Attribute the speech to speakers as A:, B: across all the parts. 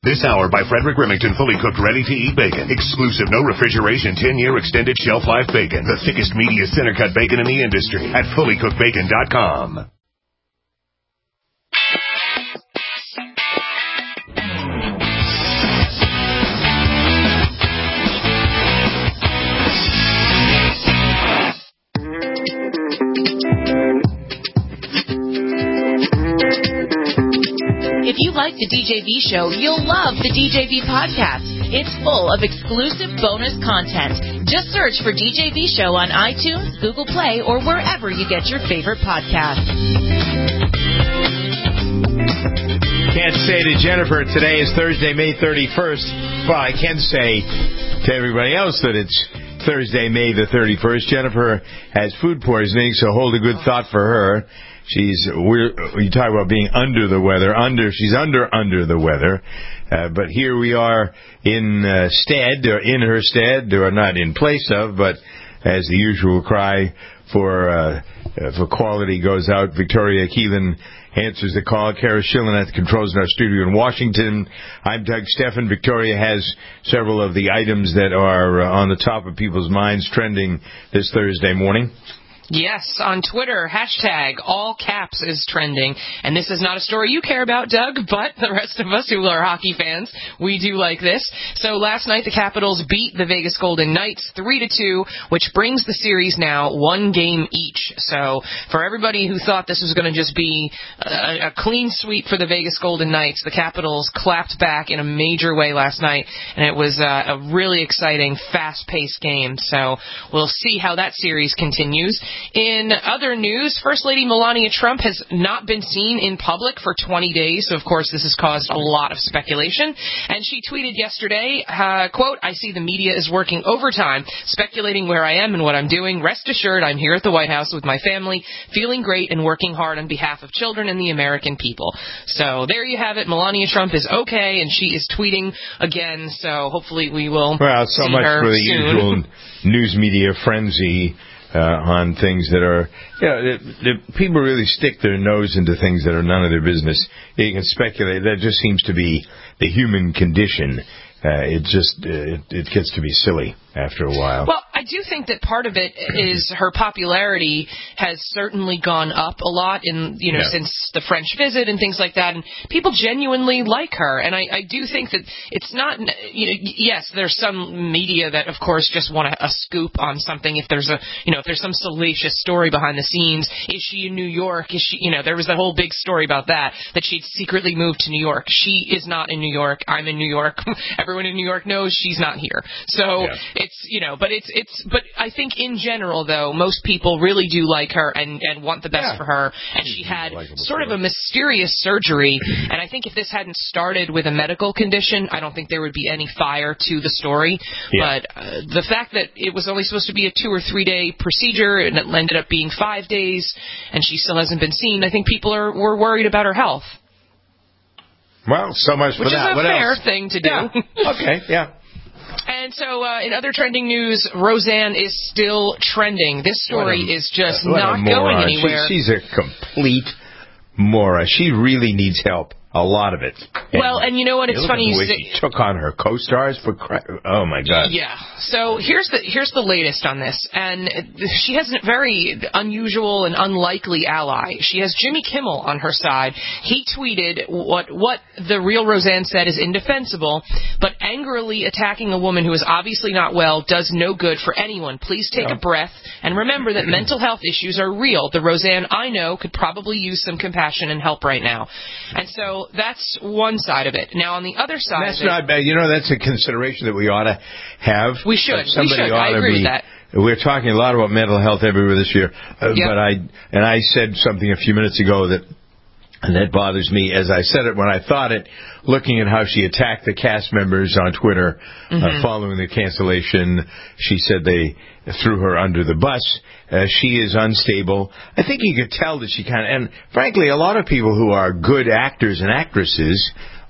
A: This hour by Frederick Remington, fully cooked, ready-to-eat bacon. Exclusive, no refrigeration, 10-year extended shelf life bacon. The thickest, meatiest, center-cut bacon in the industry at fullycookedbacon.com.
B: If you like the DJV show, you'll love the DJV podcast. It's full of exclusive bonus content. Just search for DJV show on iTunes, Google Play, or wherever you get your favorite podcasts.
C: Can't say to Jennifer, today is Thursday, May 31st. Well, I can say to everybody else that it's Thursday, May the 31st. Jennifer has food poisoning, so hold a good thought for her. You talk about being under the weather. She's under the weather. But here we are in her stead, or not in place of, but as the usual cry for quality goes out, Victoria Keelan answers the call. Kara Schillen at the controls in our studio in Washington. I'm Doug Steffen. Victoria has several of the items that are on the top of people's minds trending this Thursday morning.
D: Yes, on Twitter, hashtag all caps is trending. And this is not a story you care about, Doug, but the rest of us who are hockey fans, we do like this. So last night, the Capitals beat the Vegas Golden Knights 3-2, which brings the series now 1 game each. So for everybody who thought this was going to just be a clean sweep for the Vegas Golden Knights, the Capitals clapped back in a major way last night, and it was a really exciting, fast-paced game. So we'll see how that series continues. In other news, First Lady Melania Trump has not been seen in public for 20 days, so of course this has caused a lot of speculation. And she tweeted yesterday, quote, "I see the media is working overtime, speculating where I am and what I'm doing. Rest assured, I'm here at the White House with my family, feeling great and working hard on behalf of children and the American people." So there you have it. Melania Trump is okay, and she is tweeting again, so hopefully we will
C: so
D: see
C: much
D: her
C: for the
D: soon.
C: usual news media frenzy on things that are, people really stick their nose into things that are none of their business. You can speculate. That just seems to be the human condition. It gets to be silly after a while.
D: Well, I do think that part of it is her popularity has certainly gone up a lot since the French visit and things like that, and people genuinely like her. And I do think that it's not, yes, there's some media that, of course, just want a scoop on something. If there's some salacious story behind the scenes, is she in New York? Is she, there was that whole big story about that she'd secretly moved to New York. She is not in New York. I'm in New York. Everyone in New York knows she's not here. So but I think in general, though, most people really do like her and want the best for her. And she had sort of a mysterious surgery. And I think if this hadn't started with a medical condition, I don't think there would be any fire to the story. Yeah. But the fact that it was only supposed to be a 2 or 3 day procedure and it ended up being 5 days and she still hasn't been seen, I think people were worried about her health.
C: Well, so much for that.
D: Which is a fair thing to do.
C: Yeah. Okay, yeah.
D: And so, in other trending news, Roseanne is still trending. This story is just not going anywhere.
C: She's a complete moron. She really needs help. A lot of it.
D: And you know what? It's funny you say.
C: She took on her co-stars for oh my God.
D: Yeah. So here's the latest on this, and she has a very unusual and unlikely ally. She has Jimmy Kimmel on her side. He tweeted what the real Roseanne said is indefensible, but angrily attacking a woman who is obviously not well does no good for anyone. Please take a breath and remember that mental health issues are real. The Roseanne I know could probably use some compassion and help right now. And so that's one side of it. Now, on the other side
C: that's not bad. That's a consideration that we ought to have.
D: We should. I agree with that.
C: We're talking a lot about mental health everywhere this year. But I said something a few minutes ago that bothers me. As I said it when I thought it, looking at how she attacked the cast members on Twitter following the cancellation, she said they threw her under the bus. She is unstable. I think you could tell that she and frankly, a lot of people who are good actors and actresses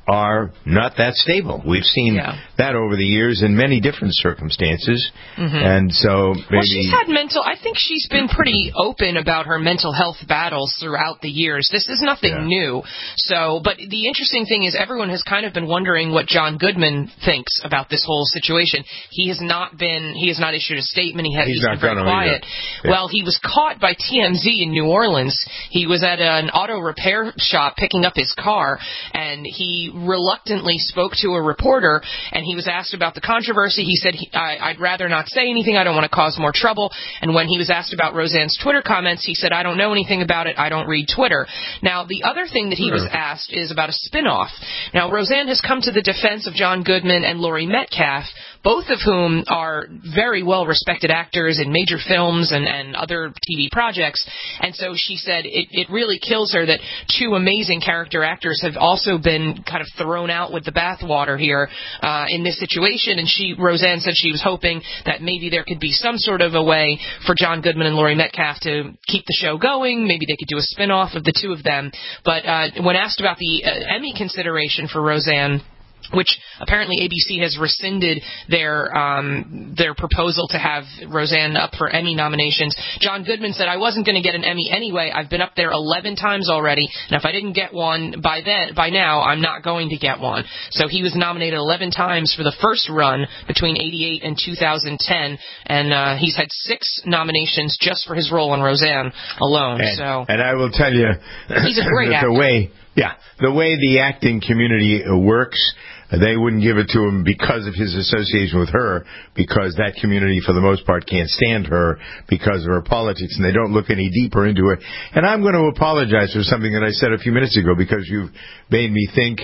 C: are not that stable. We've seen that over the years in many different circumstances. And so maybe...
D: Well, she's had I think she's been pretty open about her mental health battles throughout the years. This is nothing new. So, but the interesting thing is everyone has kind of been wondering what John Goodman thinks about this whole situation. He has not issued a statement. He's been very quiet. Well, he was caught by TMZ in New Orleans. He was at an auto repair shop picking up his car, and he reluctantly spoke to a reporter, and he was asked about the controversy. He said, I'd rather not say anything. I don't want to cause more trouble. And when he was asked about Roseanne's Twitter comments, he said, I don't know anything about it. I don't read Twitter. Now, the other thing that he was asked is about a spin-off. Now, Roseanne has come to the defense of John Goodman and Laurie Metcalf, both of whom are very well-respected actors in major films and other TV projects. And so she said it really kills her that two amazing character actors have also been kind of thrown out with the bathwater here in this situation. And Roseanne said she was hoping that maybe there could be some sort of a way for John Goodman and Laurie Metcalf to keep the show going. Maybe they could do a spin-off of the two of them. But when asked about the Emmy consideration for Roseanne, which apparently ABC has rescinded their proposal to have Roseanne up for Emmy nominations. John Goodman said, I wasn't going to get an Emmy anyway. I've been up there 11 times already, and if I didn't get one by now, I'm not going to get one. So he was nominated 11 times for the first run between 88 and 2010, and he's had 6 nominations just for his role on Roseanne alone.
C: And I will tell you,
D: he's a great actor.
C: The way the acting community works, they wouldn't give it to him because of his association with her, because that community, for the most part, can't stand her because of her politics, and they don't look any deeper into it. And I'm going to apologize for something that I said a few minutes ago, because you've made me think.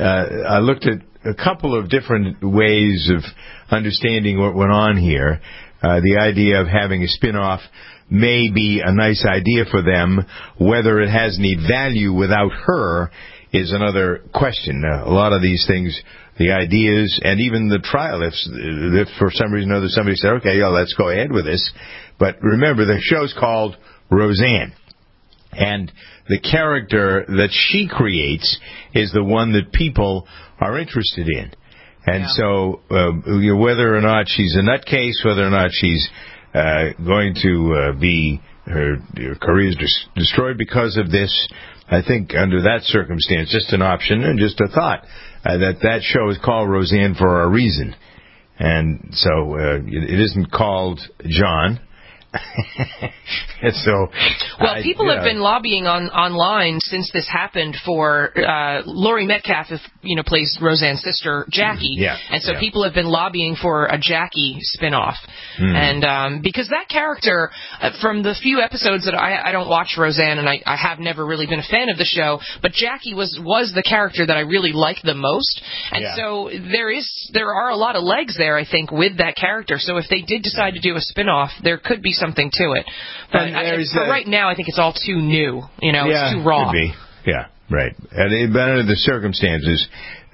C: I looked at a couple of different ways of understanding what went on here. The idea of having a spin-off may be a nice idea for them. Whether it has any value without her is another question. A lot of these things, the ideas, and even the trial, if for some reason or other somebody said, okay, let's go ahead with this. But remember, the show's called Roseanne. And the character that she creates is the one that people are interested in. And so whether or not she's a nutcase, whether or not she's going to be her career is destroyed because of this, I think under that circumstance, just an option and just a thought that show is called Roseanne for a reason. And so it isn't called John.
D: People have been lobbying online since this happened for Laurie Metcalf, plays Roseanne's sister, Jackie. People have been lobbying for a Jackie spinoff. And because that character, from the few episodes that I don't watch Roseanne, and I have never really been a fan of the show, but Jackie was the character that I really liked the most. And so there are a lot of legs there, I think, with that character. So if they did decide to do a spinoff, there could be something to it. But for right now, I think it's all too new. It's too raw.
C: Could be. Yeah, right. But under the circumstances,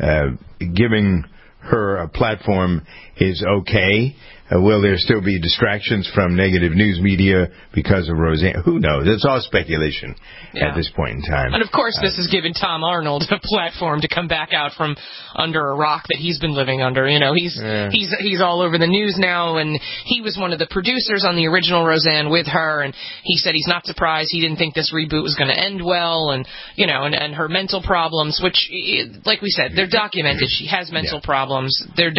C: giving her a platform is okay. Will there still be distractions from negative news media because of Roseanne? Who knows? It's all speculation at this point in time.
D: And of course, this has given Tom Arnold a platform to come back out from under a rock that he's been living under. He's all over the news now, and he was one of the producers on the original Roseanne with her, and he said he's not surprised. He didn't think this reboot was going to end well, and her mental problems, which, like we said, they're documented. She has mental problems.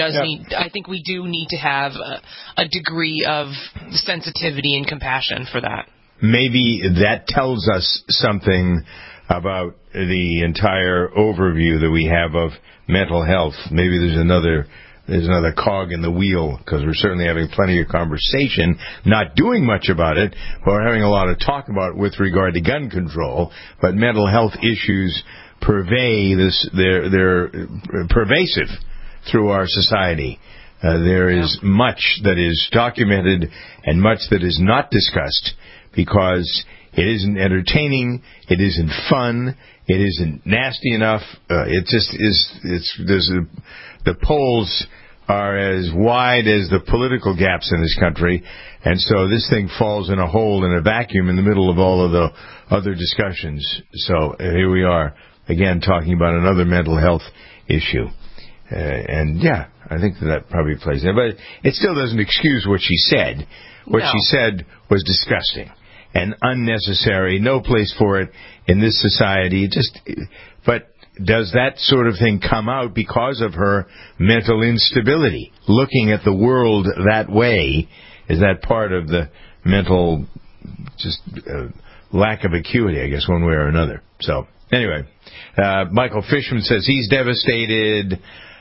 D: I think we do need to have a degree of sensitivity and compassion for that.
C: Maybe that tells us something about the entire overview that we have of mental health. Maybe there's another cog in the wheel, because we're certainly having plenty of conversation, not doing much about it, but we're having a lot of talk about it with regard to gun control. But mental health issues pervade this; they're pervasive through our society. There is much that is documented and much that is not discussed, because it isn't entertaining, it isn't fun, it isn't nasty enough. It just is. The polls are as wide as the political gaps in this country, and so this thing falls in a hole, in a vacuum, in the middle of all of the other discussions. So here we are, again, talking about another mental health issue. And yeah, I think that probably plays in. But it still doesn't excuse what she said. What she said was disgusting and unnecessary. No place for it in this society. But does that sort of thing come out because of her mental instability? Looking at the world that way, is that part of the mental lack of acuity, I guess, one way or another? So, anyway, Michael Fishman says he's devastated.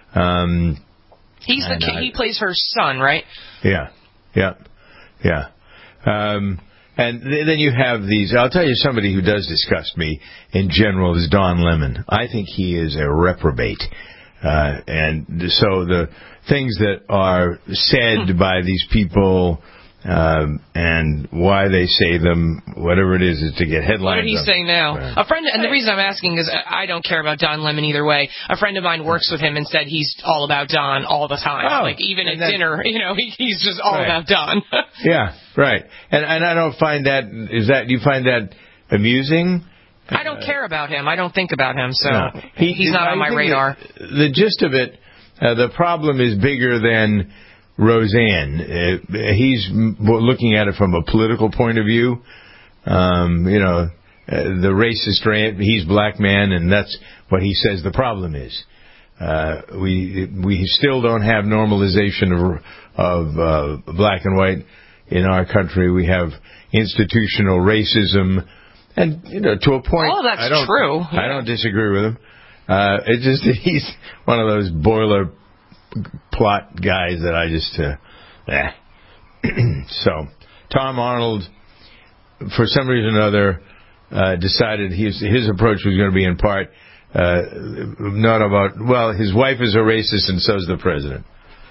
D: He plays her son, right?
C: Yeah. And then you have these. I'll tell you, somebody who does disgust me in general is Don Lemon. I think he is a reprobate. And so the things that are said by these people and why they say them, whatever it is to get headlines.
D: What did he say now? Right. A friend, and the reason I'm asking is I don't care about Don Lemon either way. A friend of mine works with him and said he's all about Don all the time. Like even at dinner, he's just all about Don.
C: Yeah, right. And I don't find that. Do you find that amusing?
D: I don't care about him. I don't think about him, so he's not on my radar.
C: The gist of it, the problem is bigger than Roseanne. He's looking at it from a political point of view. The racist, he's black man, and that's what he says the problem is. We still don't have normalization of black and white in our country. We have institutional racism, and to a point.
D: Oh, that's true.
C: I don't disagree with him. It's just that he's one of those boiler plot guys that I just So Tom Arnold, for some reason or other, decided his approach was going to be in part not about, his wife is a racist and so's the president.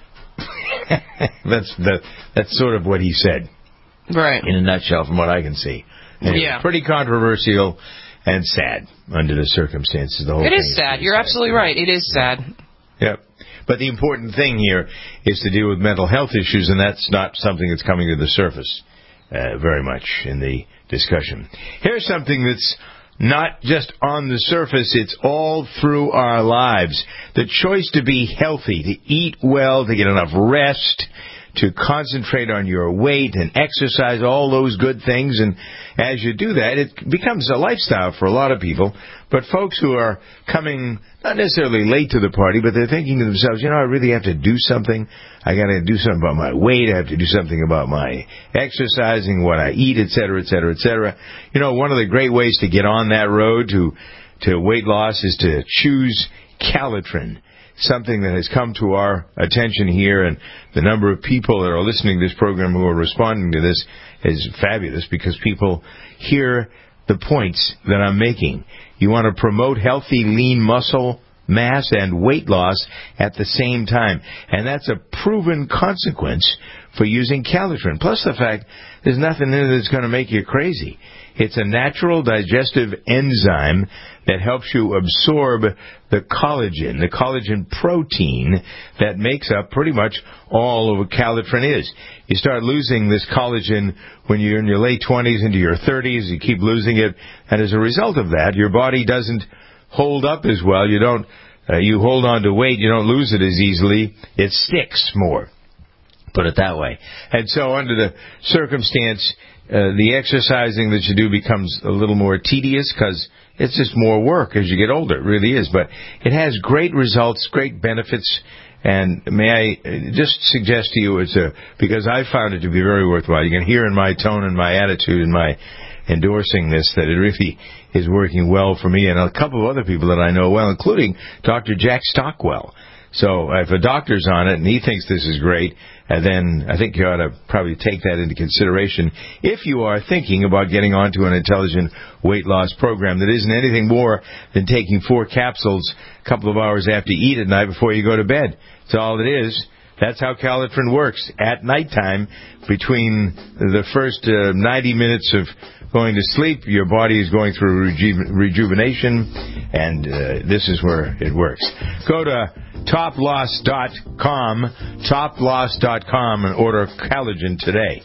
C: That's sort of what he said,
D: right?
C: In a nutshell, from what I can see. Anyway, pretty controversial and sad under the circumstances. The whole thing
D: is sad. You're absolutely right. It is sad.
C: Yep. But the important thing here is to deal with mental health issues, and that's not something that's coming to the surface very much in the discussion. Here's something that's not just on the surface, it's all through our lives. The choice to be healthy, to eat well, to get enough rest, to concentrate on your weight and exercise, all those good things. And as you do that, it becomes a lifestyle for a lot of people. But folks who are coming not necessarily late to the party, but they're thinking to themselves, I really have to do something. I got to do something about my weight. I have to do something about my exercising, what I eat, et cetera, et cetera, et cetera. One of the great ways to get on that road to weight loss is to choose Calitrin. Something that has come to our attention here, and the number of people that are listening to this program who are responding to this is fabulous, because people hear the points that I'm making. You want to promote healthy, lean muscle mass and weight loss at the same time, and that's a proven consequence for using Calitrin. Plus the fact there's nothing in it that's going to make you crazy. It's a natural digestive enzyme that helps you absorb the collagen protein that makes up pretty much all of what Calitrin is. You start losing this collagen when you're in your late 20s into your 30s. You keep losing it, and as a result of that, your body doesn't hold up as well. You hold on to weight. You don't lose it as easily. It sticks more. Put it that way. And so under the circumstance, the exercising that you do becomes a little more tedious because it's just more work as you get older. It really is. But it has great results, great benefits. And may I just suggest to you, because I found it to be very worthwhile. You can hear in my tone and my attitude and my endorsing this that it really is working well for me and a couple of other people that I know well, including Dr. Jack Stockwell. So if a doctor's on it and he thinks this is great, then I think you ought to probably take that into consideration if you are thinking about getting onto an intelligent weight loss program that isn't anything more than taking 4 capsules a couple of hours after you eat at night before you go to bed. That's all it is. That's how Calitrin works. At nighttime, between the first 90 minutes of going to sleep, your body is going through rejuvenation, and this is where it works. Go to toploss.com, and order collagen today.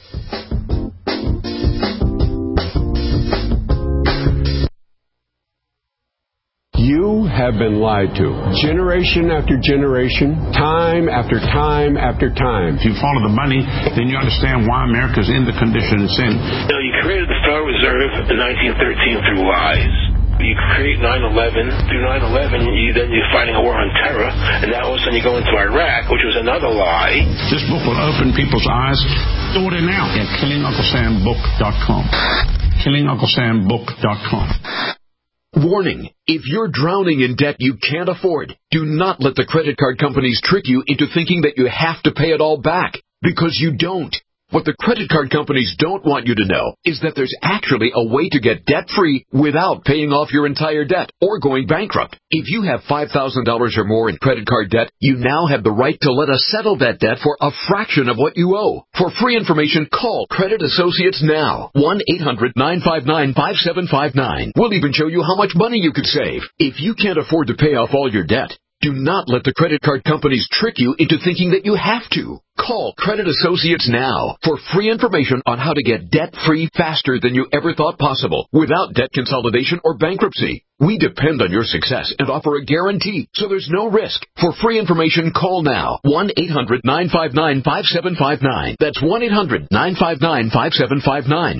C: You
E: have been lied to. Generation after generation, time after time after time.
F: If you follow the money, then you understand why America's in the condition it's in.
G: You created the Federal Reserve in 1913 through lies. You create 9/11. Through 9/11, you're fighting a war on terror, and now all of a sudden you go into Iraq, which was another lie.
F: This book will open people's eyes. Order now at KillingUncleSamBook.com. KillingUncleSamBook.com.
H: Warning, if you're drowning in debt you can't afford, do not let the credit card companies trick you into thinking that you have to pay it all back, because you don't. What the credit card companies don't want you to know is that there's actually a way to get debt-free without paying off your entire debt or going bankrupt. If you have $5,000 or more in credit card debt, you now have the right to let us settle that debt for a fraction of what you owe. For free information, call Credit Associates now. 1-800-959-5759. We'll even show you how much money you could save. If you can't afford to pay off all your debt, do not let the credit card companies trick you into thinking that you have to. Call Credit Associates now for free information on how to get debt-free faster than you ever thought possible without debt consolidation or bankruptcy. We depend on your success and offer a guarantee, so there's no risk. For free information, call now. 1-800-959-5759. That's 1-800-959-5759.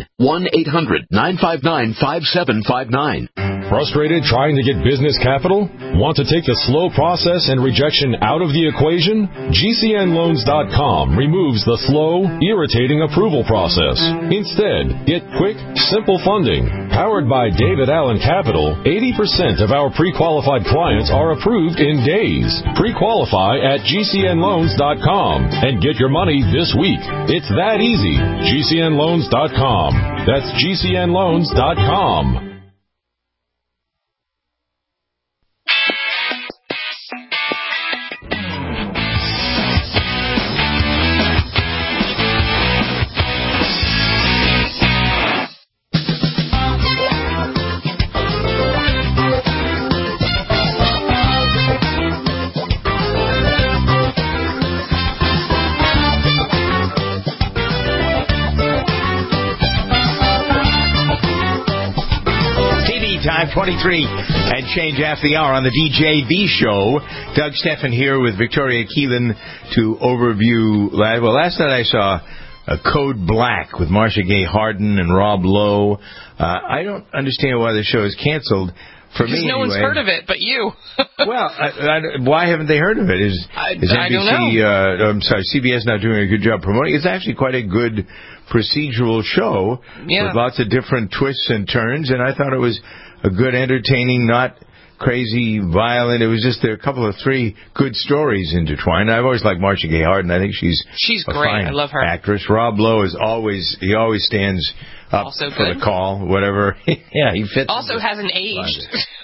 H: 1-800-959-5759.
I: Frustrated trying to get business capital? Want to take the slow process and rejection out of the equation? GCNLoans.com removes the slow, irritating approval process. Instead, get quick, simple funding. Powered by David Allen Capital, 80% of our pre-qualified clients are approved in days. Pre-qualify at GCNLoans.com and get your money this week. It's that easy. GCNLoans.com. That's GCNLoans.com.
C: Time 23 and change after the hour on the DJV show. Doug Steffen here with Victoria Keelan to overview. Well, last night I saw Code Black with Marcia Gay Harden and Rob Lowe. I don't understand why the show is canceled. For me,
D: no one's heard of it, but you.
C: Well, why haven't they heard of it? Is NBC,
D: I don't know.
C: I'm sorry, CBS not doing a good job promoting it? It's actually quite a good procedural show with lots of different twists and turns, and I thought it was a good, entertaining, not crazy, violent. It was just there are a couple of three good stories intertwined. I've always liked Marcia Gay Harden. I think she's a
D: great.
C: fine
D: I love her.
C: Actress. Rob Lowe is always stands up
D: also
C: for
D: good.
C: The call, whatever. Yeah, he fits.
D: Also hasn't aged.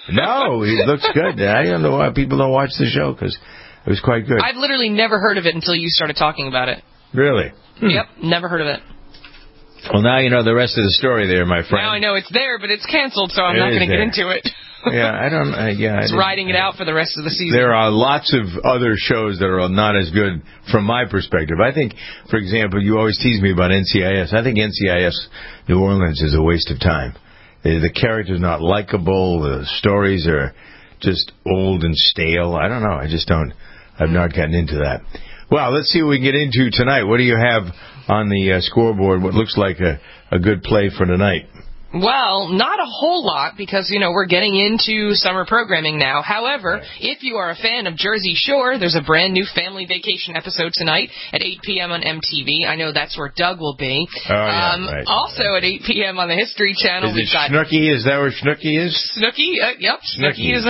C: No, he looks good. I don't know why people don't watch the show because it was quite good.
D: I've literally never heard of it until you started talking about it.
C: Really?
D: Yep, never heard of it.
C: Well, now you know the rest of the story there, my friend.
D: Now I know it's there, but it's canceled, so I'm not going to get into it.
C: Yeah, I don't.
D: It's riding it out for the rest of the season.
C: There are lots of other shows that are not as good from my perspective. I think, for example, you always tease me about NCIS. I think NCIS New Orleans is a waste of time. The character's not likable. The stories are just old and stale. I don't know. I've not gotten into that. Well, let's see what we can get into tonight. What do you have on the scoreboard? What looks like a good play for tonight?
D: Well, not a whole lot because, we're getting into summer programming now. However, if you are a fan of Jersey Shore, there's a brand new family vacation episode tonight at 8 p.m. on MTV. I know that's where Doug will be.
C: Right.
D: Also at 8 p.m. on the History Channel, we've got
C: Snooki. Is that where Snooki is?
D: Snooki, yep. Snooki is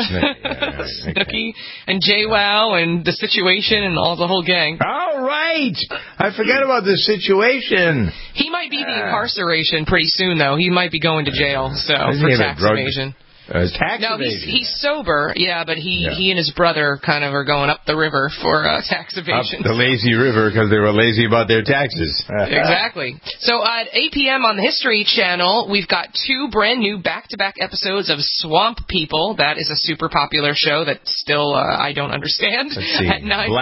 D: Snooki and JWoww and The Situation and all the whole gang.
C: All right. I forgot about The Situation.
D: He might be the incarceration pretty soon, though. He might be going to jail, for tax evasion.
C: Tax
D: evasion. He's sober, but he and his brother kind of are going up the river for tax evasion.
C: Up the lazy river because they were lazy about their taxes.
D: Exactly. So at 8 p.m. on the History Channel, we've got two brand new back-to-back episodes of Swamp People. That is a super popular show that still I don't understand.
C: Let's see.
D: At 9.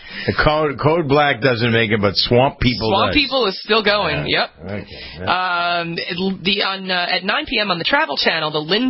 C: Code Black doesn't make it, but Swamp People
D: Swamp People is still going. Yep.
C: Okay.
D: At 9 p.m. on the Travel Channel, the Lindbergh Kidnapping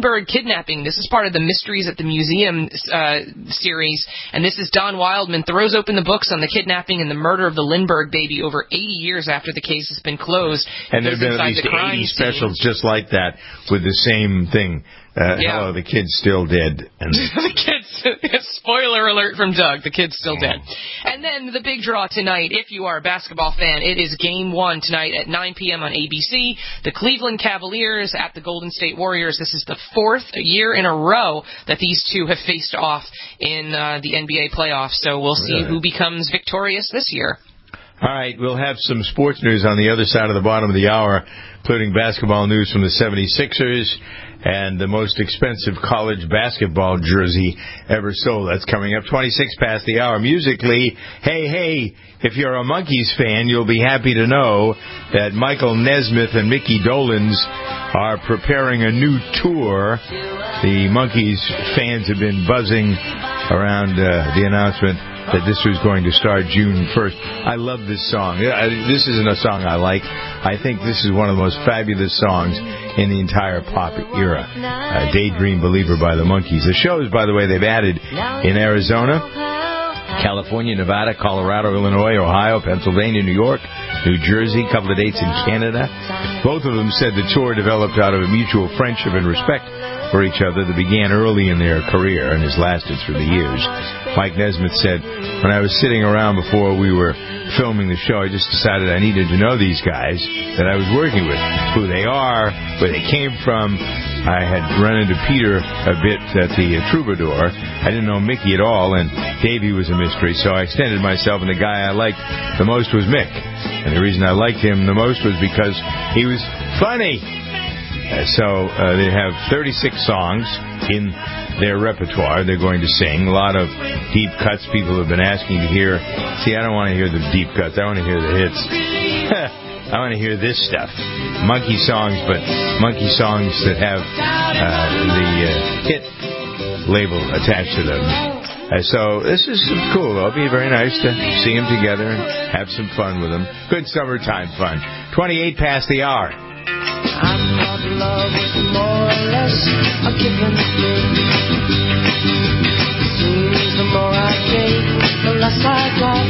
D: kidnapping. This is part of the Mysteries at the Museum series, and this is Don Wildman throws open the books on the kidnapping and the murder of the Lindbergh baby over 80 years after the case has been closed.
C: And there have been at least 80 specials just like that with the same thing. Hello, the kid's still dead. And
D: the kid's, spoiler alert from Doug, the kid's still dead. And then the big draw tonight, if you are a basketball fan, it is Game 1 tonight at 9 p.m. on ABC. The Cleveland Cavaliers at the Golden State Warriors. This is the 4th year in a row that these two have faced off in the NBA playoffs. So we'll see who becomes victorious this year.
C: All right, we'll have some sports news on the other side of the bottom of the hour, including basketball news from the 76ers and the most expensive college basketball jersey ever sold. That's coming up 26 past the hour. Musically, hey, if you're a Monkees fan, you'll be happy to know that Michael Nesmith and Mickey Dolenz are preparing a new tour. The Monkees fans have been buzzing around the announcement that this was going to start June 1st. I love this song. This isn't a song I like. I think this is one of the most fabulous songs in the entire pop era. Daydream Believer by the Monkees. The shows, by the way, they've added in Arizona, California, Nevada, Colorado, Illinois, Ohio, Pennsylvania, New York, New Jersey, a couple of dates in Canada. Both of them said the tour developed out of a mutual friendship and respect for each other that began early in their career and has lasted through the years. Mike Nesmith said, when I was sitting around before we were filming the show, I just decided I needed to know these guys that I was working with, who they are, where they came from. I had run into Peter a bit at the Troubadour. I didn't know Mickey at all, and Davey was a mystery, so I extended myself, and the guy I liked the most was Mick. And the reason I liked him the most was because he was funny. So they have 36 songs in their repertoire they're going to sing. A lot of deep cuts people have been asking to hear. See, I don't want to hear the deep cuts. I want to hear the hits. I want to hear this stuff. Monkey songs, but monkey songs that have the hit label attached to them. So this is cool. It'll be very nice to see them together and have some fun with them. Good summertime fun. 28 past the hour.
J: I thought love was more or less a given thing. Seems the more I take, the less I got.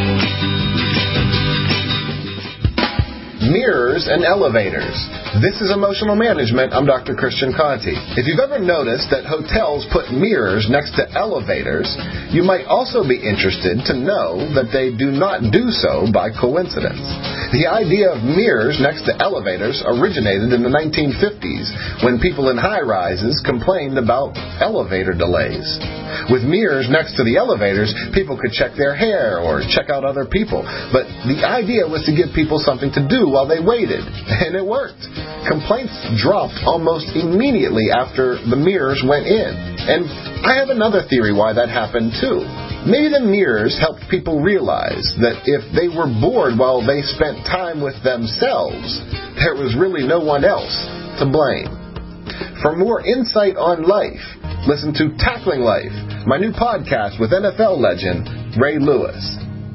K: Mirrors and elevators. This is Emotional Management. I'm Dr. Christian Conti. If you've ever noticed that hotels put mirrors next to elevators, you might also be interested to know that they do not do so by coincidence. The idea of mirrors next to elevators originated in the 1950s when people in high-rises complained about elevator delays. With mirrors next to the elevators, people could check their hair or check out other people. But the idea was to give people something to do while they waited, and it worked. Complaints dropped almost immediately after the mirrors went in. And I have another theory why that happened too. Maybe the mirrors helped people realize that if they were bored while they spent time with themselves, there was really no one else to blame. For more insight on life, listen to Tackling Life, my new podcast with NFL legend Ray Lewis.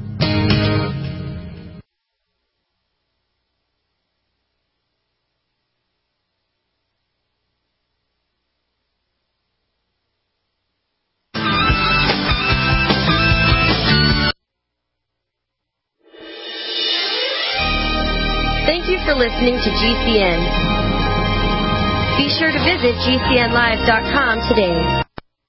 L: Thank you for listening to GCN. Be sure to visit GCNlive.com today.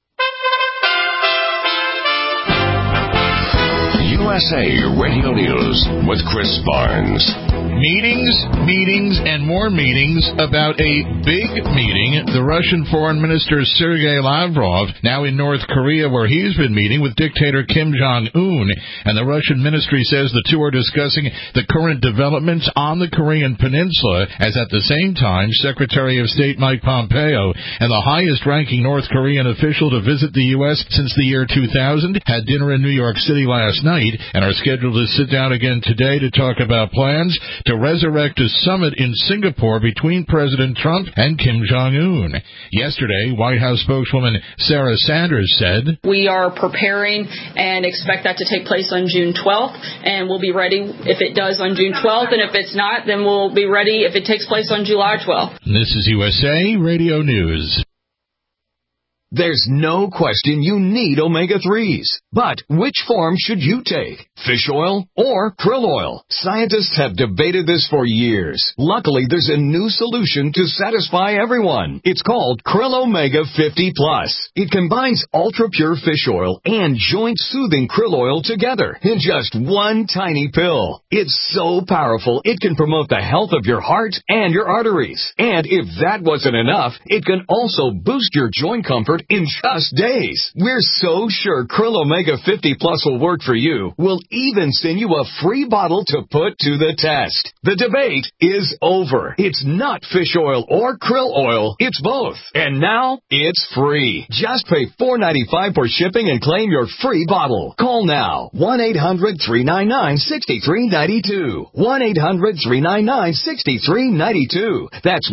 A: USA Radio News with Chris Barnes.
M: Meetings, and more meetings about a big meeting. The Russian Foreign Minister Sergei Lavrov, now in North Korea, where he's been meeting with dictator Kim Jong-un. And the Russian ministry says the two are discussing the current developments on the Korean peninsula, as at the same time, Secretary of State Mike Pompeo and the highest-ranking North Korean official to visit the U.S. since the year 2000 had dinner in New York City last night and are scheduled to sit down again today to talk about plans to resurrect a summit in Singapore between President Trump and Kim Jong-un. Yesterday, White House spokeswoman Sarah Sanders said,
N: "We are preparing and expect that to take place on June 12th, and we'll be ready if it does on June 12th, and if it's not, then we'll be ready if it takes place on July 12th.
M: This is USA Radio News.
H: There's no question you need omega-3s. But which form should you take? Fish oil or krill oil? Scientists have debated this for years. Luckily, there's a new solution to satisfy everyone. It's called Krill Omega 50 Plus. It combines ultra-pure fish oil and joint-soothing krill oil together in just one tiny pill. It's so powerful, it can promote the health of your heart and your arteries. And if that wasn't enough, it can also boost your joint comfort in just days. We're so sure Krill Omega 50 Plus will work for you. We'll even send you a free bottle to put to the test. The debate is over. It's not fish oil or krill oil. It's both. And now, it's free. Just pay $4.95 for shipping and claim your free bottle. Call now. 1-800-399-6392. 1-800-399-6392. That's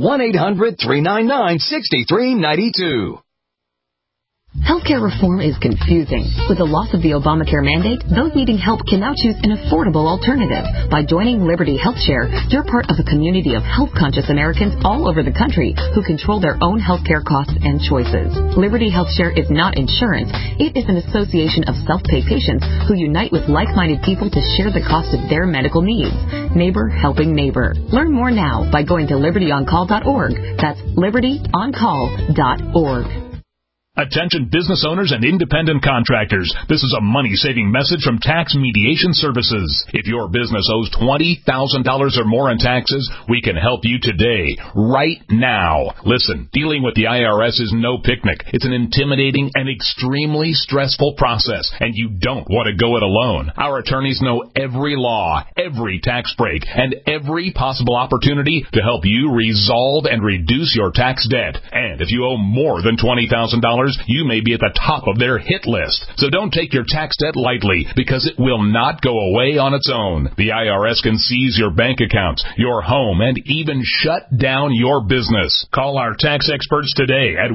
H: 1-800-399-6392.
O: Healthcare reform is confusing. With the loss of the Obamacare mandate, those needing help can now choose an affordable alternative. By joining Liberty HealthShare, you're part of a community of health-conscious Americans all over the country who control their own healthcare costs and choices. Liberty HealthShare is not insurance. It is an association of self-pay patients who unite with like-minded people to share the cost of their medical needs. Neighbor helping neighbor. Learn more now by going to libertyoncall.org. That's libertyoncall.org.
P: Attention business owners and independent contractors. This is a money-saving message from Tax Mediation Services. If your business owes $20,000 or more in taxes, we can help you today, right now. Listen, dealing with the IRS is no picnic. It's an intimidating and extremely stressful process, and you don't want to go it alone. Our attorneys know every law, every tax break, and every possible opportunity to help you resolve and reduce your tax debt. And if you owe more than $20,000, you may be at the top of their hit list. So don't take your tax debt lightly, because it will not go away on its own. The IRS can seize your bank accounts, your home, and even shut down your business. Call our tax experts today at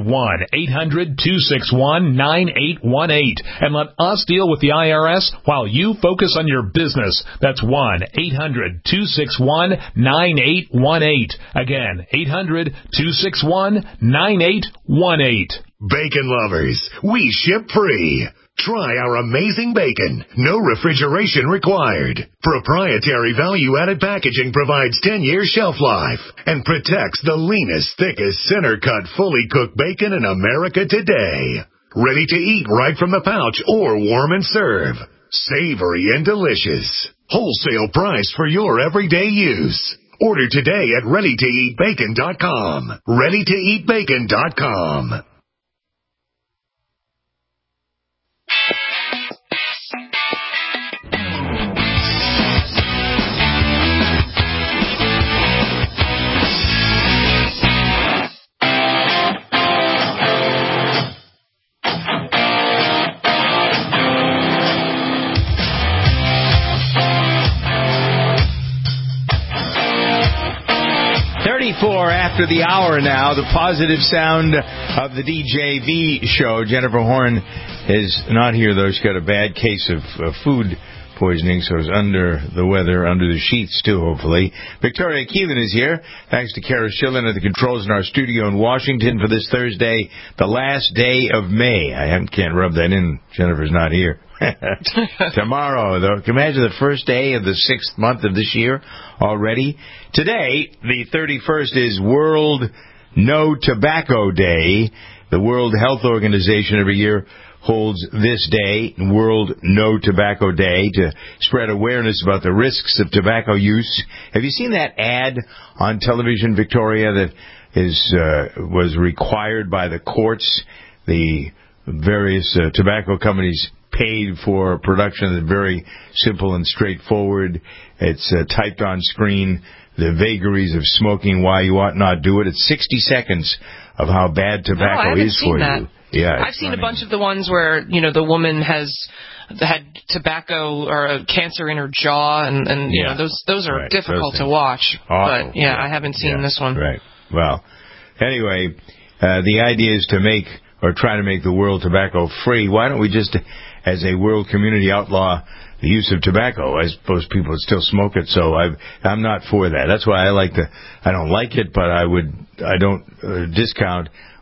P: 1-800-261-9818 and let us deal with the IRS while you focus on your business. That's 1-800-261-9818. Again, 800-261-9818.
A: Bacon lovers, we ship free. Try our amazing bacon. No refrigeration required. Proprietary value-added packaging provides 10-year shelf life and protects the leanest, thickest, center-cut, fully cooked bacon in America today. Ready to eat right from the pouch or warm and serve. Savory and delicious. Wholesale price for your everyday use. Order today at ReadyToEatBacon.com. ReadyToEatBacon.com.
C: After the hour now, the positive sound of the DJV show. Jennifer Horn is not here, though. She's got a bad case of food poisoning, so is under the weather, under the sheets, too, hopefully. Victoria Keelan is here. Thanks to Kara Schillen at the controls in our studio in Washington for this Thursday, the last day of May. I can't rub that in. Jennifer's not here. Tomorrow, though. Can you imagine the first day of the 6th month of this year already? Today, the 31st, is World No Tobacco Day. The World Health Organization every year holds this day, World No Tobacco Day, to spread awareness about the risks of tobacco use. Have you seen that ad on television, Victoria, that was required by the courts? The various tobacco companies paid for production that's very simple and straightforward. It's typed on screen, the vagaries of smoking, why you ought not do it. It's 60 seconds of how bad tobacco is for you. Yeah,
D: I've seen a bunch of the ones where, the woman has had tobacco or cancer in her jaw, and those are difficult to watch.
C: Awful.
D: But, I haven't seen this one.
C: Right. Well, anyway, the idea is to try to make the world tobacco free. Why don't we just, as a world community, outlaw the use of tobacco? I suppose people would still smoke it, so I'm not for that. That's why I don't like it, but I don't discount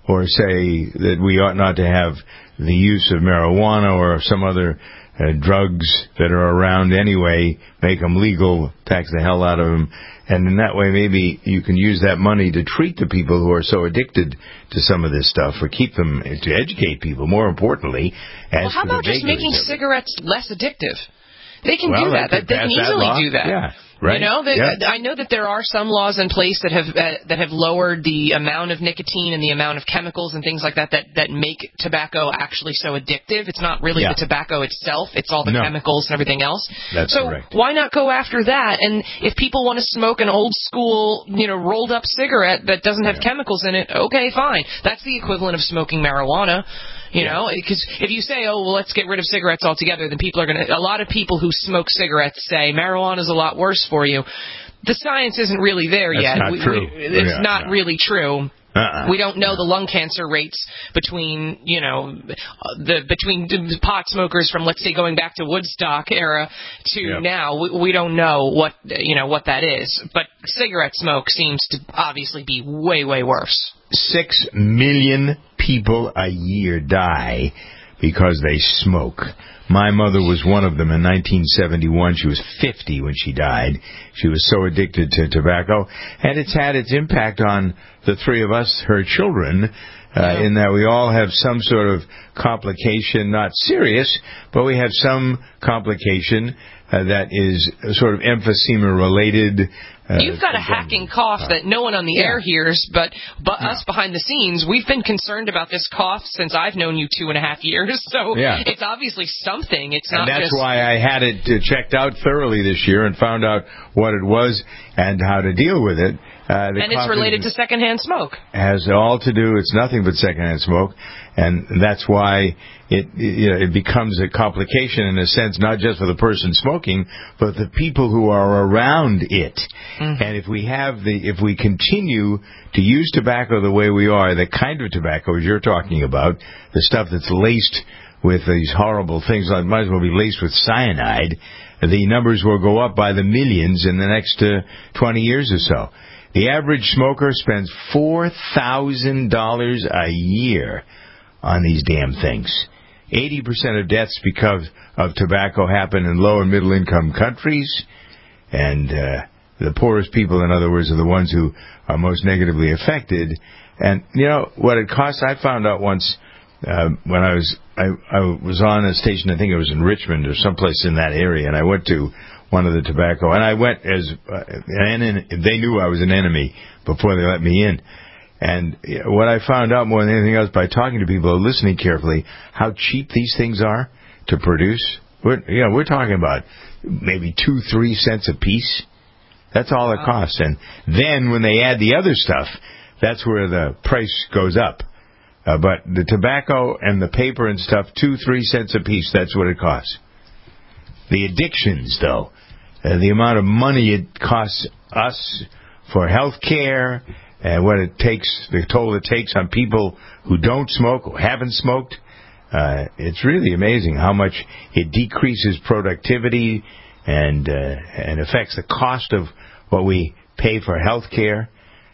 C: or say that we ought not to have the use of marijuana or some other drugs that are around anyway, make them legal, tax the hell out of them, and in that way maybe you can use that money to treat the people who are so addicted to some of this stuff, or keep them, to educate people, more importantly.
D: Well, how about just making cigarettes less addictive? They can do that. They can easily do that.
C: Yeah. Right.
D: You know, I know that there are some laws in place that have lowered the amount of nicotine and the amount of chemicals and things like that make tobacco actually so addictive. It's not really the tobacco itself; it's all the chemicals and everything else.
C: That's correct.
D: So why not go after that? And if people want to smoke an old school, rolled up cigarette that doesn't have chemicals in it, okay, fine. That's the equivalent of smoking marijuana. Because if you say, oh, well, let's get rid of cigarettes altogether, then a lot of people who smoke cigarettes say marijuana is a lot worse for you. The science isn't really there yet.
C: Not true.
D: It's not really true. We don't know the lung cancer rates between pot smokers from, let's say, going back to Woodstock era to now. We don't know what that is. But cigarette smoke seems to obviously be way, way worse.
C: 6 million people a year die because they smoke. My mother was one of them in 1971. She was 50 when she died. She was so addicted to tobacco. And it's had its impact on the three of us, her children, in that we all have some sort of complication, not serious, but we have some complication that is sort of emphysema-related.
D: You've got a hacking cough that no one on the air hears, but us behind the scenes, we've been concerned about this cough since I've known you 2.5 years, so it's obviously something. It's not.
C: And that's why I had it checked out thoroughly this year and found out what it was and how to deal with it.
D: And it's related to secondhand smoke.
C: Has all to do. It's nothing but secondhand smoke, and that's why it becomes a complication in a sense, not just for the person smoking, but the people who are around it. Mm-hmm. And if we continue to use tobacco the way we are, the kind of tobacco as you're talking about, the stuff that's laced with these horrible things, like might as well be laced with cyanide, the numbers will go up by the millions in the next 20 years or so. The average smoker spends $4,000 a year on these damn things. 80% of deaths because of tobacco happen in low and middle income countries, and the poorest people, in other words, are the ones who are most negatively affected. And what it costs? I found out once when I was on a station, I think it was in Richmond or someplace in that area, and I went to one of the tobacco, and I went as they knew I was an enemy before they let me in. And what I found out more than anything else by talking to people, listening carefully, how cheap these things are to produce. We're talking about maybe 2-3 cents a piece. That's all it costs. And then when they add the other stuff, that's where the price goes up. But the tobacco and the paper and stuff, 2-3 cents a piece, that's what it costs. The addictions, though, the amount of money it costs us for health care, and what it takes, the toll it takes on people who don't smoke, who haven't smoked, it's really amazing how much it decreases productivity and affects the cost of what we pay for health care.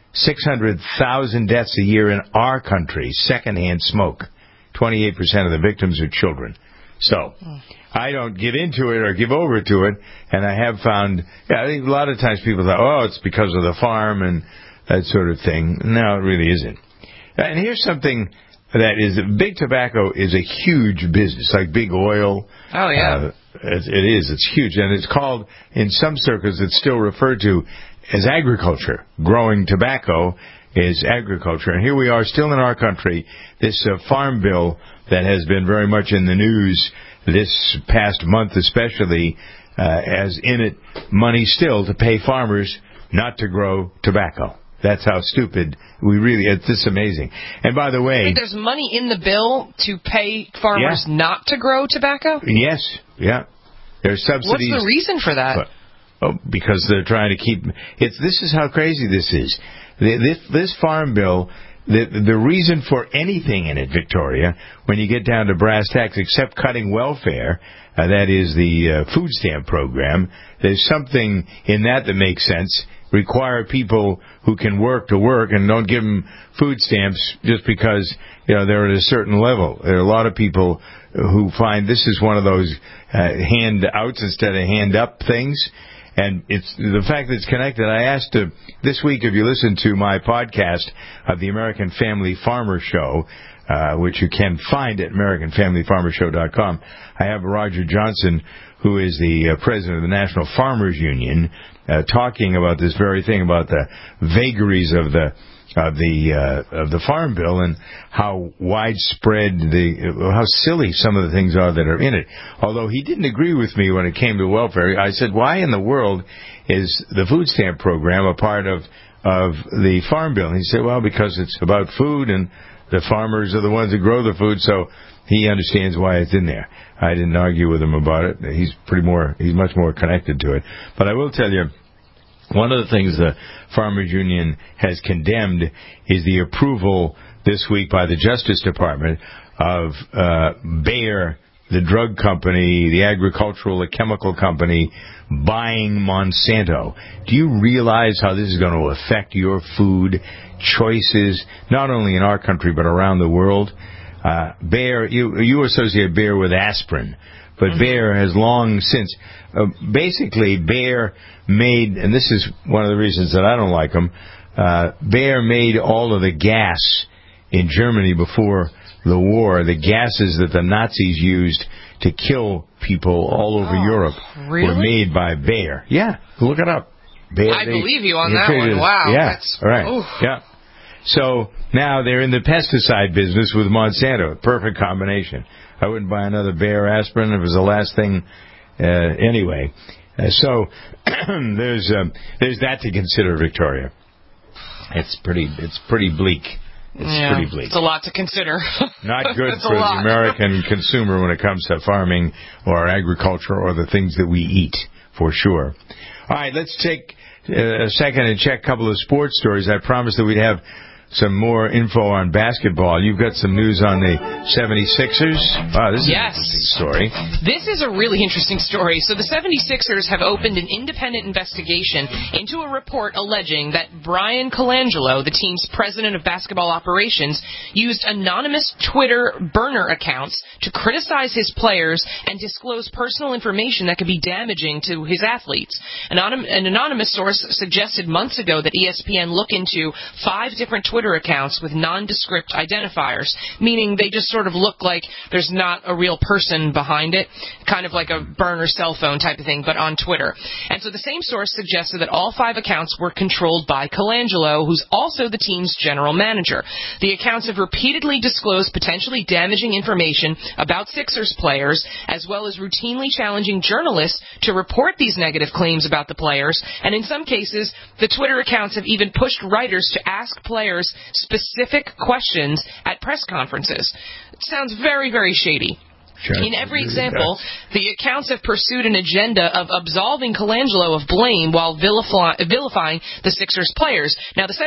C: 600,000 deaths a year in our country, secondhand smoke. 28% of the victims are children. So I don't give into it or give over to it, and I have found a lot of times people think, oh, it's because of the farm and that sort of thing. No, it really isn't. And here's something that is, big tobacco is a huge business, like big oil.
D: Oh, yeah.
C: It is. It's huge. And it's called, in some circles, it's still referred to as agriculture. Growing tobacco is agriculture. And here we are still in our country, this farm bill that has been very much in the news this past month especially, has in it money still to pay farmers not to grow tobacco. That's how stupid it's this amazing. And by the way...
D: There's money in the bill to pay farmers not to grow tobacco?
C: Yes, yeah. There's subsidies.
D: What's the reason for that?
C: Because they're trying to keep... This is how crazy this is. This farm bill, the reason for anything in it, Victoria, when you get down to brass tacks, except cutting welfare, that is the food stamp program, there's something in that makes sense. require people who can work to work and don't give them food stamps just because they're at a certain level. There are a lot of people who find this is one of those hand-outs instead of hand-up things. And it's the fact that it's connected. I asked this week, if you listen to my podcast of the American Family Farmer Show, which you can find at AmericanFamilyFarmerShow.com, I have Roger Johnson, who is the president of the National Farmers Union, talking about this very thing, about the vagaries of the Farm Bill and how widespread how silly some of the things are that are in it. Although he didn't agree with me when it came to welfare. I said, why in the world is the food stamp program a part of the Farm Bill? And he said, well, because it's about food and the farmers are the ones that grow the food, so he understands why it's in there. I didn't argue with him about it. He's much more connected to it. But I will tell you, one of the things the Farmers Union has condemned is the approval this week by the Justice Department of Bayer, the drug company, the agricultural, chemical company, buying Monsanto. Do you realize how this is going to affect your food choices, not only in our country but around the world? Bayer, you associate Bayer with aspirin, but Bayer has long since, basically Bayer made, and this is one of the reasons that I don't like them, Bayer made all of the gas in Germany before the war, the gases that the Nazis used to kill people all over Europe were made by Bayer. Yeah, look it up. Bayer,
D: I believe you on that one. Wow.
C: Yeah,
D: that's,
C: right.
D: Oof.
C: Yeah. So now they're in the pesticide business with Monsanto. Perfect combination. I wouldn't buy another Bayer aspirin if it was the last thing. Anyway, so there's that to consider, Victoria. It's pretty bleak. It's pretty bleak.
D: It's a lot to consider.
C: Not good for the American consumer when it comes to farming or agriculture or the things that we eat, for sure. All right, let's take a second and check a couple of sports stories. I promised that we'd have some more info on basketball. You've got some news on the 76ers. Wow, this is an interesting story.
D: This is a really interesting story. So the 76ers have opened an independent investigation into a report alleging that Brian Colangelo, the team's president of basketball operations, used anonymous Twitter burner accounts to criticize his players and disclose personal information that could be damaging to his athletes. An anonymous source suggested months ago that ESPN look into 5 different Twitter accounts with nondescript identifiers, meaning they just sort of look like there's not a real person behind it, kind of like a burner cell phone type of thing, but on Twitter. And so the same source suggested that all 5 accounts were controlled by Colangelo, who's also the team's general manager. The accounts have repeatedly disclosed potentially damaging information about Sixers players, as well as routinely challenging journalists to report these negative claims about the players, and in some cases, the Twitter accounts have even pushed writers to ask players specific questions at press conferences. It sounds very, very shady.
C: Sure.
D: In every example, the accounts have pursued an agenda of absolving Colangelo of blame while vilifying the Sixers players. Now, the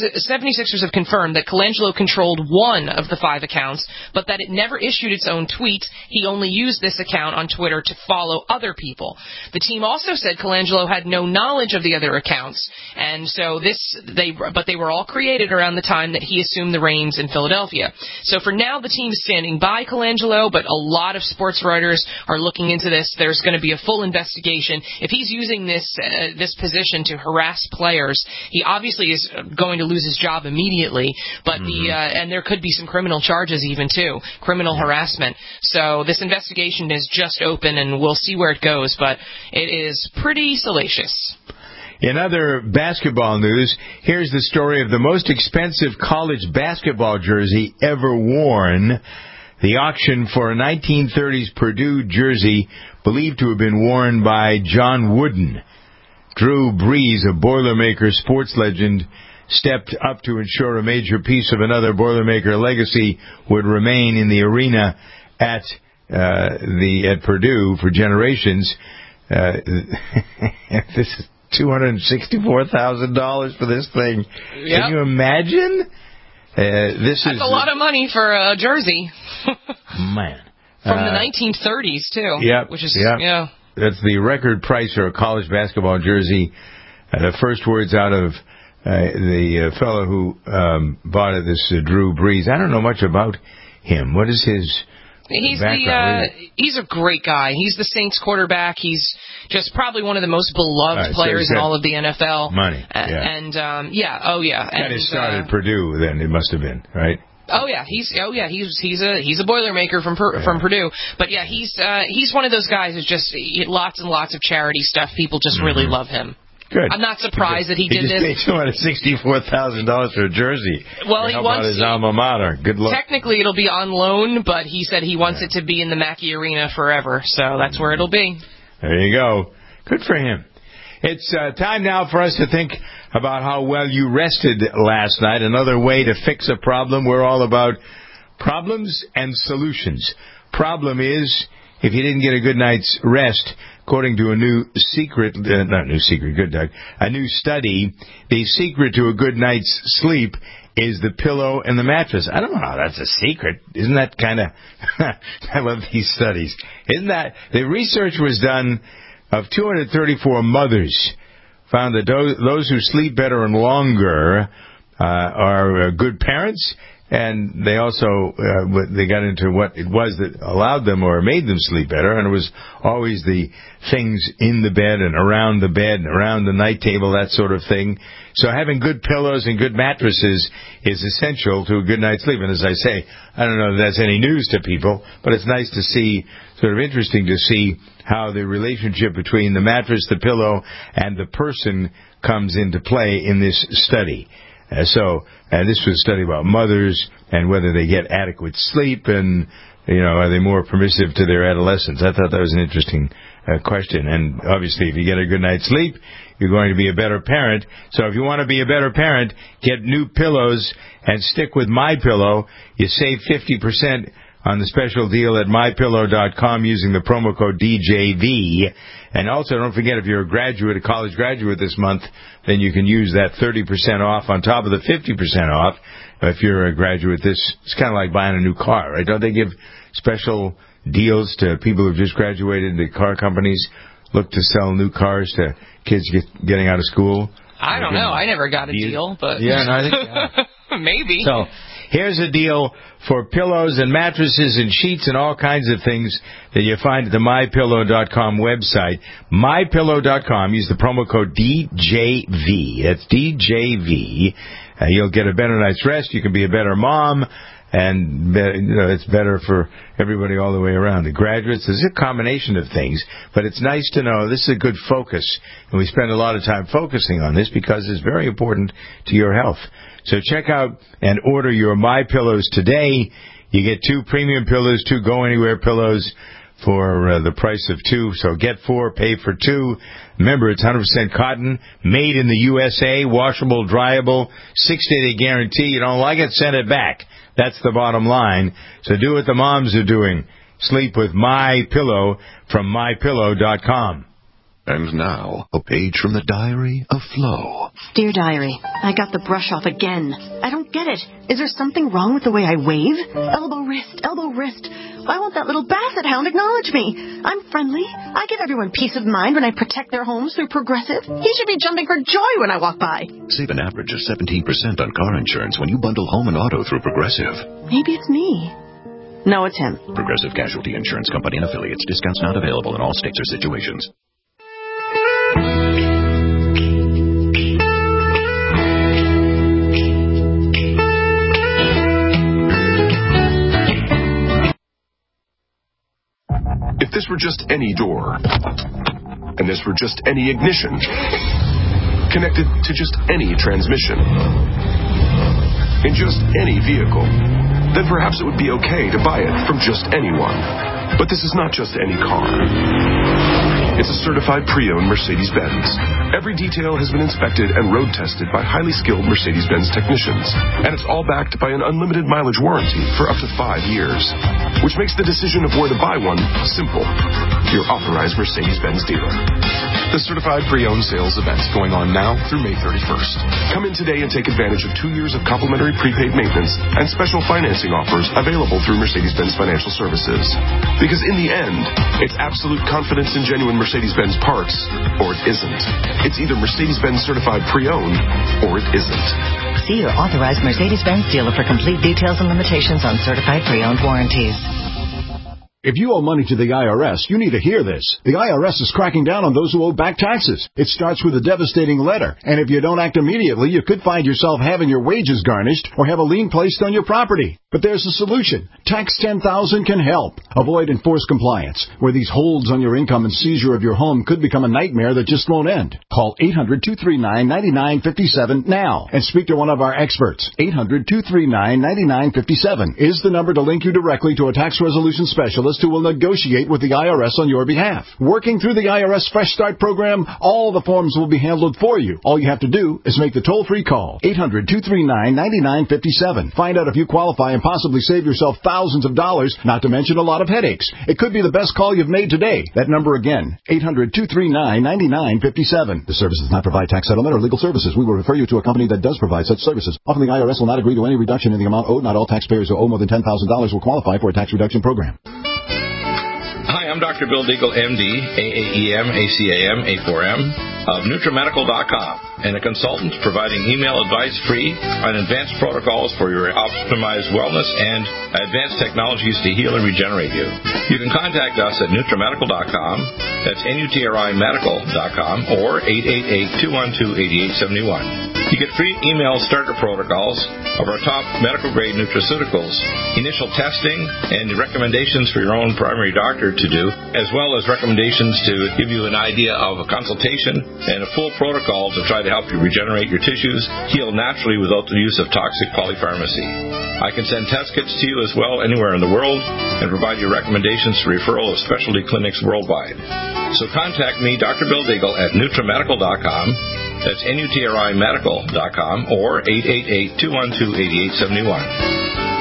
D: 76ers have confirmed that Colangelo controlled 1 of the 5 accounts, but that it never issued its own tweets. He only used this account on Twitter to follow other people. The team also said Colangelo had no knowledge of the other accounts, and so but they were all created around the time that he assumed the reins in Philadelphia. So for now, the team is standing by Colangelo, but a lot of sports writers are looking into this. There's going to be a full investigation. If he's using this position to harass players, he obviously is going to lose his job immediately. But and there could be some criminal charges even too, criminal harassment. So this investigation is just open, and we'll see where it goes. But it is pretty salacious.
C: In other basketball news, here's the story of the most expensive college basketball jersey ever worn. The auction for a 1930s Purdue jersey believed to have been worn by John Wooden. Drew Brees, a Boilermaker sports legend, stepped up to ensure a major piece of another Boilermaker legacy would remain in the arena at Purdue for generations. This is $264,000 for this thing.
D: Yep.
C: Can you imagine? That's
D: a lot of money for a jersey.
C: Man.
D: From the 1930s, too.
C: Yep.
D: Which is,
C: That's the record price for a college basketball jersey The first words out of the fellow who bought it, this Drew Brees. I don't know much about him. What is his background?
D: He's a great guy. He's the Saints quarterback. He's just probably one of the most beloved players in all of the NFL.
C: Money.
D: And kind
C: of started Purdue then, it must have been, right?
D: He's a Boilermaker from Purdue. But yeah, he's one of those guys who's just lots and lots of charity stuff. People just really love him.
C: Good.
D: I'm not surprised that he did this.
C: He just paid $264,000 for a jersey.
D: Well,
C: he wants his alma mater. Good luck.
D: Technically, it'll be on loan, but he said he wants it to be in the Mackey Arena forever. So that's where it'll be.
C: There you go. Good for him. It's time now for us to think about how well you rested last night. Another way to fix a problem. We're all about problems and solutions. Problem is, if you didn't get a good night's rest, according to a new study, the secret to a good night's sleep is the pillow and the mattress. I don't know how that's a secret. Isn't that kind of... I love these studies. Isn't that... The research was done of 234 mothers, found that those who sleep better and longer are good parents, and they also they got into what it was that allowed them or made them sleep better, and it was always the things in the bed and around the night table, that sort of thing. So having good pillows and good mattresses is essential to a good night's sleep. And as I say, I don't know if that's any news to people, but it's nice to see, sort of interesting to see how the relationship between the mattress, the pillow, and the person comes into play in this study. This was a study about mothers and whether they get adequate sleep and, are they more permissive to their adolescents? I thought that was an interesting question. And obviously, if you get a good night's sleep, you're going to be a better parent. So if you want to be a better parent, get new pillows and stick with MyPillow. You save 50% on the special deal at MyPillow.com using the promo code DJV. And also, don't forget, if you're a college graduate this month, then you can use that 30% off on top of the 50% off. If you're a graduate, it's kind of like buying a new car, right? Don't they give special deals to people who've just graduated? The car companies look to sell new cars to kids getting out of school.
D: I don't know. I never got a deal, but...
C: Yeah, no, I think...
D: Maybe.
C: So, here's a deal for pillows and mattresses and sheets and all kinds of things that you find at the MyPillow.com website. MyPillow.com. Use the promo code DJV. That's DJV. You'll get a better night's rest. You can be a better mom. And it's better for everybody all the way around. The graduates, there's a combination of things, but it's nice to know this is a good focus. And we spend a lot of time focusing on this because it's very important to your health. So check out and order your MyPillows today. You get 2 premium pillows, 2 go-anywhere pillows for the price of 2. So get 4, pay for 2. Remember, it's 100% cotton, made in the USA, washable, dryable, 6-day guarantee. You don't like it, send it back. That's the bottom line. So do what the moms are doing. Sleep with MyPillow from MyPillow.com.
Q: And now, a page from the Diary of Flo.
R: Dear Diary, I got the brush off again. I don't get it. Is there something wrong with the way I wave? Elbow, wrist, elbow, wrist. Why won't that little basset hound acknowledge me? I'm friendly. I give everyone peace of mind when I protect their homes through Progressive. He should be jumping for joy when I walk by.
Q: Save an average of 17% on car insurance when you bundle home and auto through Progressive.
R: Maybe it's me. No, it's him.
Q: Progressive Casualty Insurance Company and Affiliates. Discounts not available in all states or situations.
S: If this were just any door, and this were just any ignition, connected to just any transmission, in just any vehicle, then perhaps it would be okay to buy it from just anyone. But this is not just any car. It's a certified pre-owned Mercedes-Benz. Every detail has been inspected and road tested by highly skilled Mercedes-Benz technicians. And it's all backed by an unlimited mileage warranty for up to 5 years. Which makes the decision of where to buy one simple. Your authorized Mercedes-Benz dealer. The the certified pre-owned sales event going on now through May 31st. Come in today and take advantage of 2 years of complimentary prepaid maintenance and special financing offers available through Mercedes-Benz Financial Services. Because in the end, it's absolute confidence in genuine Mercedes-Benz parts, or it isn't. It's either Mercedes-Benz certified pre-owned, or it isn't.
T: See your authorized Mercedes-Benz dealer for complete details and limitations on certified pre-owned warranties.
U: If you owe money to the IRS, you need to hear this. The IRS is cracking down on those who owe back taxes. It starts with a devastating letter, and if you don't act immediately, you could find yourself having your wages garnished or have a lien placed on your property. But there's a solution. Tax 10,000 can help. Avoid enforced compliance, where these holds on your income and seizure of your home could become a nightmare that just won't end. Call 800-239-9957 now and speak to one of our experts. 800-239-9957 is the number to link you directly to a tax resolution specialist who will negotiate with the IRS on your behalf. Working through the IRS Fresh Start program, all the forms will be handled for you. All you have to do is make the toll-free call. 800-239-9957. Find out if you qualify and possibly save yourself thousands of dollars, not to mention a lot of headaches. It could be the best call you've made today. That number again, 800-239-9957. The service does not provide tax settlement or legal services. We will refer you to a company that does provide such services. Often the IRS will not agree to any reduction in the amount owed. Not all taxpayers who owe more than $10,000 will qualify for a tax reduction program.
V: Hi, I'm Dr. Bill Deagle, MD, AAEM, ACAM, A4M, of NutriMedical.com, and a consultant providing email advice free on advanced protocols for your optimized wellness and advanced technologies to heal and regenerate you. You can contact us at NutriMedical.com, that's NutriMedical.com, or 888-212-8871. You get free email starter protocols of our top medical-grade nutraceuticals, initial testing, and recommendations for your own primary doctor to do, as well as recommendations to give you an idea of a consultation and a full protocol to try to help you regenerate your tissues, heal naturally without the use of toxic polypharmacy. I can send test kits to you as well anywhere in the world and provide you recommendations for referral of specialty clinics worldwide. So contact me, Dr. Bill Deagle, at NutriMedical.com. That's NutriMedical.com or 888-212-8871.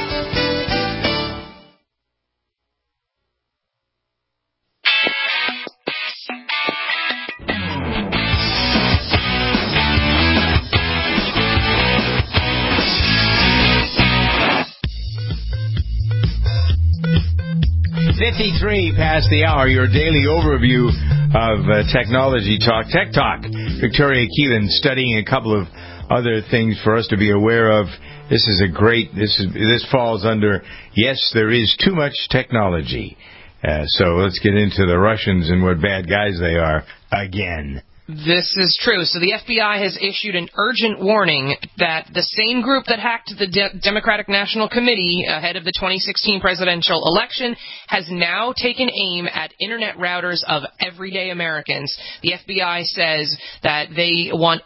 C: Past the hour, your daily overview of technology talk, Tech Talk. Victoria Keelan studying a couple of other things for us to be aware of. This falls under, yes, there is too much technology. So let's get into the Russians and what bad guys they are again.
D: This is true. So the FBI has issued an urgent warning that the same group that hacked the Democratic National Committee ahead of the 2016 presidential election has now taken aim at Internet routers of everyday Americans. The FBI says that they want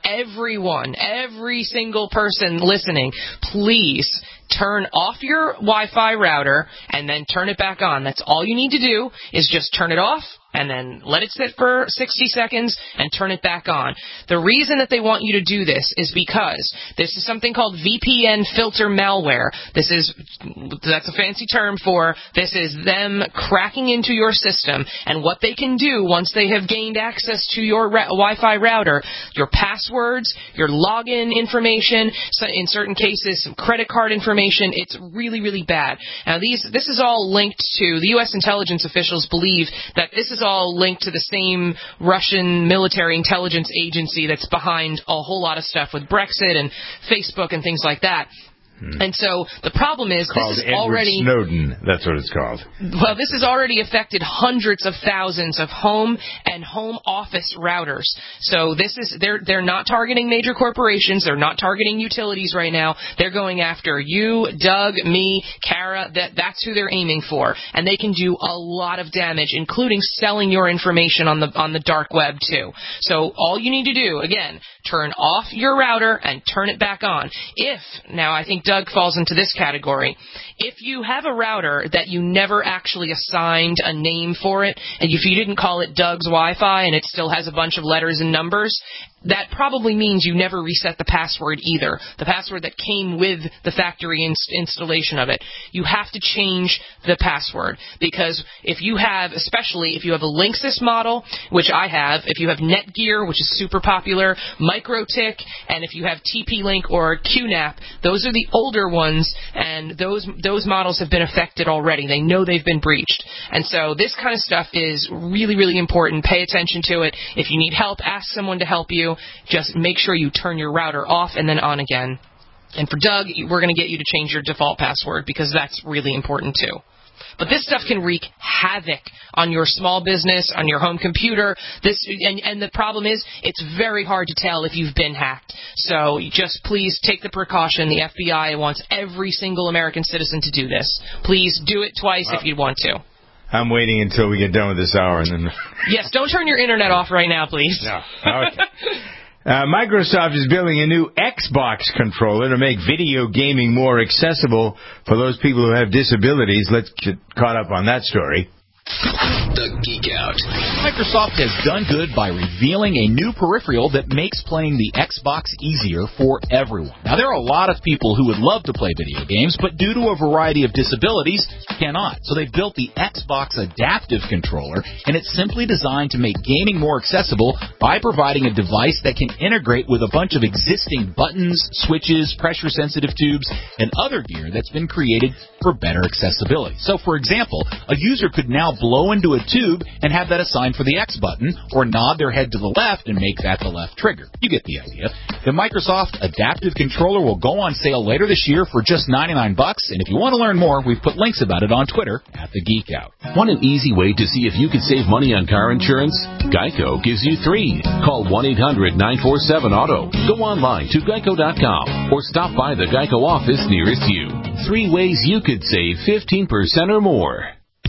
D: every single person listening, please turn off your Wi-Fi router and then turn it back on. That's all you need to do is just turn it off and then let it sit for 60 seconds and turn it back on. The reason that they want you to do this is because this is something called VPN filter malware. That's a fancy term for this is them cracking into your system, and what they can do once they have gained access to your Wi-Fi router, your passwords, your login information, so in certain cases some credit card information. It's really, really bad. Now this is all linked to, the U.S. intelligence officials believe that this is all linked to the same Russian military intelligence agency that's behind a whole lot of stuff with Brexit and Facebook and things like that. And so the problem is
C: called
D: this is
C: Edward
D: already
C: Snowden. That's what it's called.
D: Well, this has already affected hundreds of thousands of home and home office routers. So they're not targeting major corporations. They're not targeting utilities right now. They're going after you, Doug, me, Kara. That's who they're aiming for, and they can do a lot of damage, including selling your information on the dark web too. So all you need to do, again, turn off your router and turn it back on. Now I think Doug falls into this category. If you have a router that you never actually assigned a name for it, and if you didn't call it Doug's Wi-Fi and it still has a bunch of letters and numbers, that probably means you never reset the password either, the password that came with the factory installation of it. You have to change the password, because if you have, especially if you have a Linksys model, which I have, if you have Netgear, which is super popular, MikroTik, and if you have TP-Link or QNAP, those are the older ones, and those models have been affected already. They know they've been breached. And so this kind of stuff is really, really important. Pay attention to it. If you need help, ask someone to help you. Just make sure you turn your router off and then on again. And for Doug, we're going to get you to change your default password, because that's really important too. But this stuff can wreak havoc on your small business, on your home computer. And the problem is, it's very hard to tell if you've been hacked. So just please take the precaution. The FBI wants every single American citizen to do this. Please do it twice if you want to.
C: I'm waiting until we get done with this hour, and then.
D: Yes, don't turn your internet off right now, please.
C: No. Okay. Microsoft is building a new Xbox controller to make video gaming more accessible for those people who have disabilities. Let's get caught up on that story.
B: The Geek Out. Microsoft has done good by revealing a new peripheral that makes playing the Xbox easier for everyone. Now, there are a lot of people who would love to play video games, but due to a variety of disabilities, cannot. So they built the Xbox Adaptive Controller, and it's simply designed to make gaming more accessible by providing a device that can integrate with a bunch of existing buttons, switches, pressure-sensitive tubes, and other gear that's been created for better accessibility. So, for example, a user could now blow into a tube and have that assigned for the X button, or nod their head to the left and make that the left trigger. You get the idea. The Microsoft Adaptive Controller will go on sale later this year for just $99, and if you want to learn more, we've put links about it on Twitter @TheGeekOut.
E: Want an easy way to see if you can save money on car insurance? Geico gives you 3. Call 1-800-947-AUTO. Go online to geico.com or stop by the Geico office nearest you. 3 ways you could save 15% or more.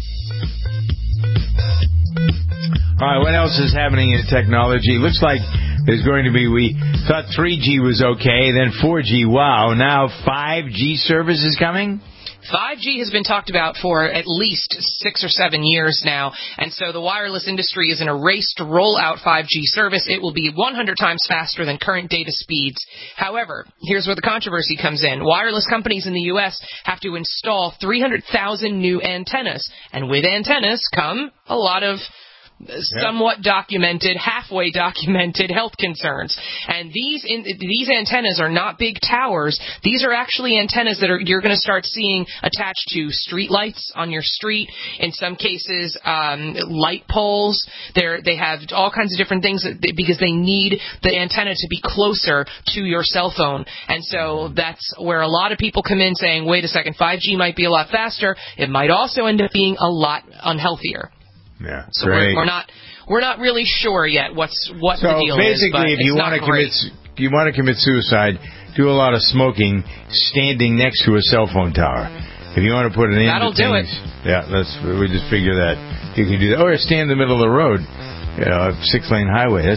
C: All right, what else is happening in technology? Looks like there's going to be, we thought 3G was okay, then 4G, wow, now 5G service is coming?
D: 5G has been talked about for at least 6 or 7 years now, and so the wireless industry is in a race to roll out 5G service. It will be 100 times faster than current data speeds. However, here's where the controversy comes in. Wireless companies in the U.S. have to install 300,000 new antennas, and with antennas come a lot of somewhat documented, halfway documented health concerns. And these antennas are not big towers. These are actually antennas that you're going to start seeing attached to street lights on your street. In some cases, light poles. They have all kinds of different things because they need the antenna to be closer to your cell phone. And so that's where a lot of people come in saying, wait a second, 5G might be a lot faster. It might also end up being a lot unhealthier.
C: Yeah,
D: so we're not really sure yet what the deal is. So
C: basically, if you want to commit suicide, do a lot of smoking, standing next to a cell phone tower. If you want to put it in,
D: that'll do it.
C: Yeah, we just figure that you can do that, or stand in the middle of the road, a 6-lane highway.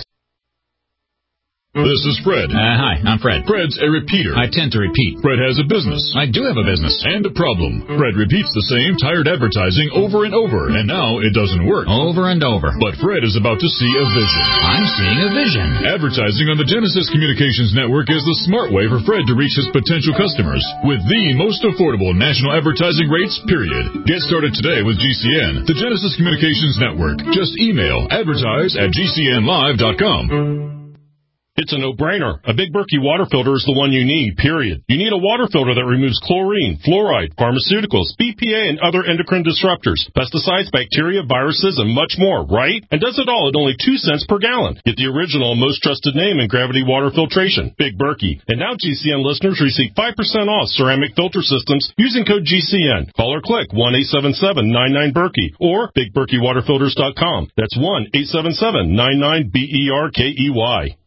P: This is Fred.
W: Hi, I'm Fred.
P: Fred's a repeater.
W: I tend to repeat.
P: Fred has a business.
W: I do have a business.
P: And a problem. Fred repeats the same tired advertising over and over, and now it doesn't work.
W: Over and over.
P: But Fred is about to see a vision.
W: I'm seeing a vision.
P: Advertising on the Genesis Communications Network is the smart way for Fred to reach his potential customers with the most affordable national advertising rates, period. Get started today with GCN, the Genesis Communications Network. Just email advertise@gcnlive.com.
X: It's a no-brainer. A Big Berkey water filter is the one you need, period. You need a water filter that removes chlorine, fluoride, pharmaceuticals, BPA, and other endocrine disruptors, pesticides, bacteria, viruses, and much more, right? And does it all at only 2 cents per gallon. Get the original, most trusted name in gravity water filtration, Big Berkey. And now GCN listeners receive 5% off ceramic filter systems using code GCN. Call or click 1-877-99-BERKEY or BigBerkeyWaterFilters.com. That's 1-877-99-BERKEY.